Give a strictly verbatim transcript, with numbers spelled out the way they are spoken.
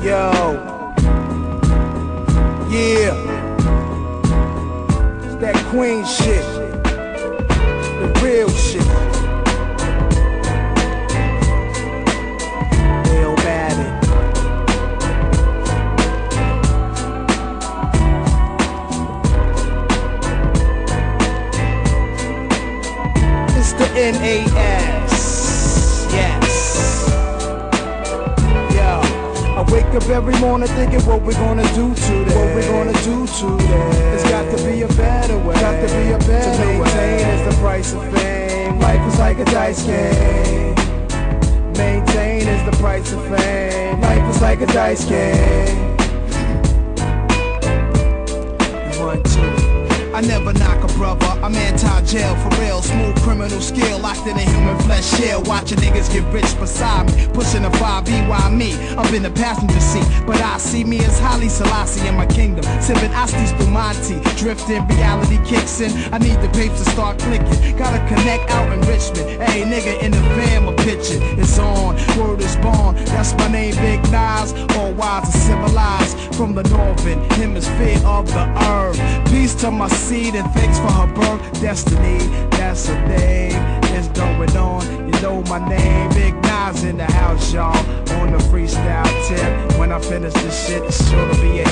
Yo, yeah, it's that Queen shit, the real shit. Real bad. It's the N A S, yes. I wake up every morning thinking what we're gonna do today. What we're gonna do today. It's got to be a better way. Got to be a better way. To maintain is the price of fame. Life is like a dice game. Maintain is the price of fame. Life is like a dice game. One, two. I never knock a brother, I'm anti-jail for real. Smooth criminal skill, locked in a human flesh shell. Watching niggas get rich beside me, pushing a five E, why me? Up in the passenger seat, but I see me as Haile Selassie in my kingdom. Sipping Astis through my tea, drifting, reality kicks in. I need the papes to start clicking, gotta connect out in Richmond. Hey nigga in the fam, a picture, it's on, word is born. That's my name, Big Nas, all wise and civilized. From the northern hemisphere of the earth. Peace to my seed and thanks for her birth. Destiny, that's her name. It's going on, you know my name. Big Nas in the house, y'all. On the freestyle tip. When I finish this shit, it's sure to be a